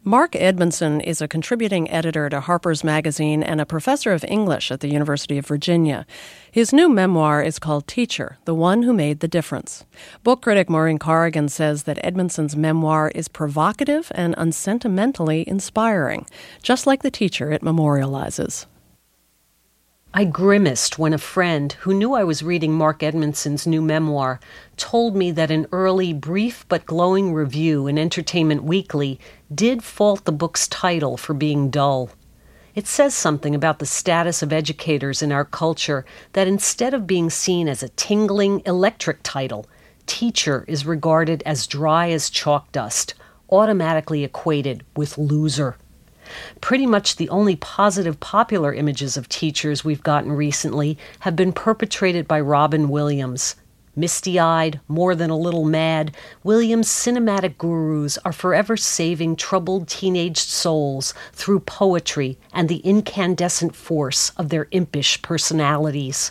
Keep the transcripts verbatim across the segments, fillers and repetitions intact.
Mark Edmondson is a contributing editor to Harper's Magazine and a professor of English at the University of Virginia. His new memoir is called Teacher, The One Who Made the Difference. Book critic Maureen Corrigan says that Edmondson's memoir is provocative and unsentimentally inspiring, just like the teacher it memorializes. I grimaced when a friend, who knew I was reading Mark Edmondson's new memoir, told me that an early, brief but glowing review in Entertainment Weekly did fault the book's title for being dull. It says something about the status of educators in our culture that instead of being seen as a tingling, electric title, teacher is regarded as dry as chalk dust, automatically equated with loser. Pretty much the only positive popular images of teachers we've gotten recently have been perpetrated by Robin Williams. Misty-eyed, more than a little mad, Williams' cinematic gurus are forever saving troubled teenage souls through poetry and the incandescent force of their impish personalities.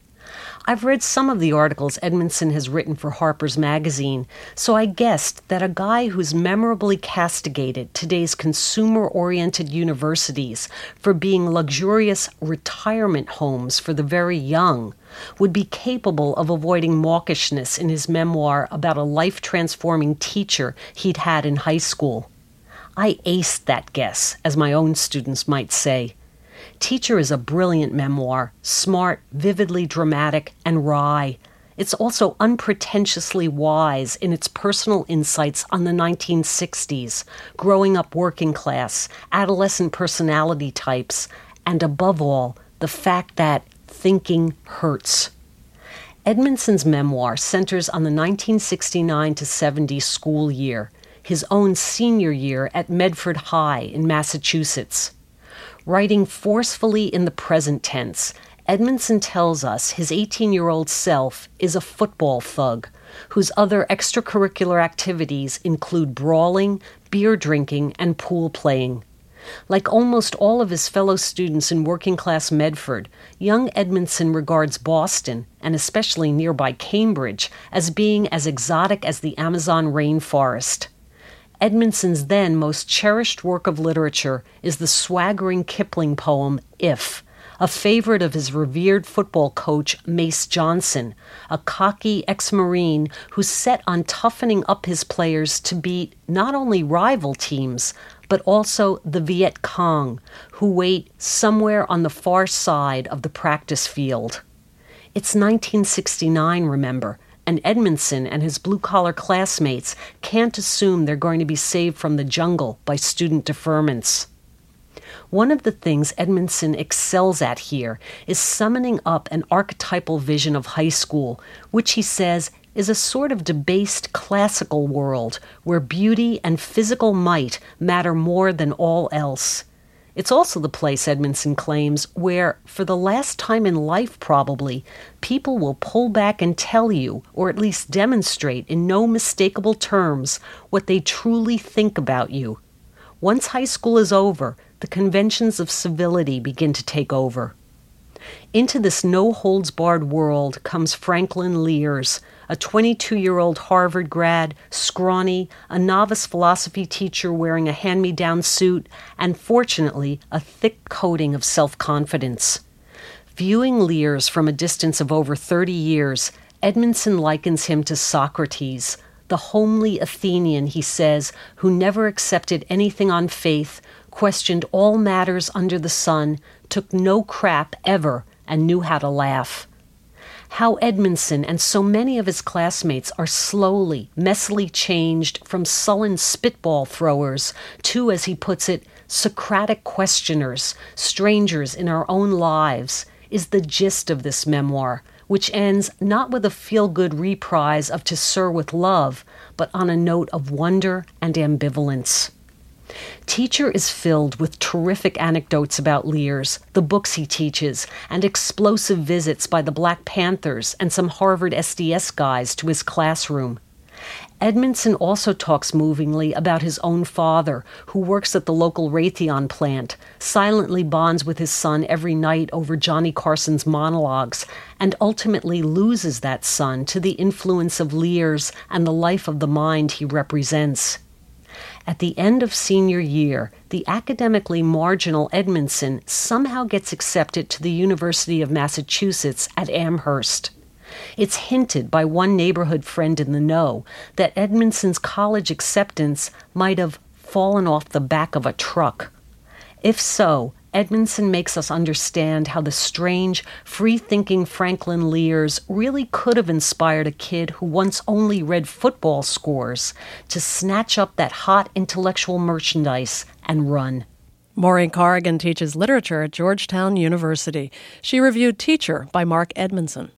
I've read some of the articles Edmondson has written for Harper's Magazine, so I guessed that a guy who's memorably castigated today's consumer-oriented universities for being luxurious retirement homes for the very young would be capable of avoiding mawkishness in his memoir about a life-transforming teacher he'd had in high school. I aced that guess, as my own students might say. Teacher is a brilliant memoir, smart, vividly dramatic, and wry. It's also unpretentiously wise in its personal insights on the nineteen sixties, growing up working class, adolescent personality types, and above all, the fact that thinking hurts. Edmondson's memoir centers on the nineteen sixty-nine to seventy school year, his own senior year at Medford High in Massachusetts. Writing forcefully in the present tense, Edmondson tells us his eighteen-year-old self is a football thug, whose other extracurricular activities include brawling, beer drinking, and pool playing. Like almost all of his fellow students in working-class Medford, young Edmondson regards Boston, and especially nearby Cambridge, as being as exotic as the Amazon rainforest. Edmondson's then most cherished work of literature is the swaggering Kipling poem, If, a favorite of his revered football coach, Mace Johnson, a cocky ex-Marine who's set on toughening up his players to beat not only rival teams, but also the Viet Cong, who wait somewhere on the far side of the practice field. It's nineteen sixty-nine, remember, and Edmondson and his blue-collar classmates can't assume they're going to be saved from the jungle by student deferments. One of the things Edmondson excels at here is summoning up an archetypal vision of high school, which he says is a sort of debased classical world where beauty and physical might matter more than all else. It's also the place, Edmondson claims, where, for the last time in life probably, people will pull back and tell you, or at least demonstrate in no mistakable terms, what they truly think about you. Once high school is over, the conventions of civility begin to take over. Into this no-holds-barred world comes Franklin Lears, a twenty-two-year-old Harvard grad, scrawny, a novice philosophy teacher wearing a hand-me-down suit, and fortunately, a thick coating of self-confidence. Viewing Lears from a distance of over thirty years, Edmondson likens him to Socrates, the homely Athenian, he says, who never accepted anything on faith, questioned all matters under the sun, took no crap ever, and knew how to laugh. How Edmondson and so many of his classmates are slowly, messily changed from sullen spitball throwers to, as he puts it, Socratic questioners, strangers in our own lives, is the gist of this memoir, which ends not with a feel-good reprise of To Sir with Love, but on a note of wonder and ambivalence. Teacher is filled with terrific anecdotes about Lears, the books he teaches, and explosive visits by the Black Panthers and some Harvard S D S guys to his classroom. Edmondson also talks movingly about his own father, who works at the local Raytheon plant, silently bonds with his son every night over Johnny Carson's monologues, and ultimately loses that son to the influence of Lears and the life of the mind he represents. At the end of senior year, the academically marginal Edmondson somehow gets accepted to the University of Massachusetts at Amherst. It's hinted by one neighborhood friend in the know that Edmondson's college acceptance might have fallen off the back of a truck. If so, Edmondson makes us understand how the strange, free-thinking Franklin Lears really could have inspired a kid who once only read football scores to snatch up that hot intellectual merchandise and run. Maureen Corrigan teaches literature at Georgetown University. She reviewed Teacher by Mark Edmondson.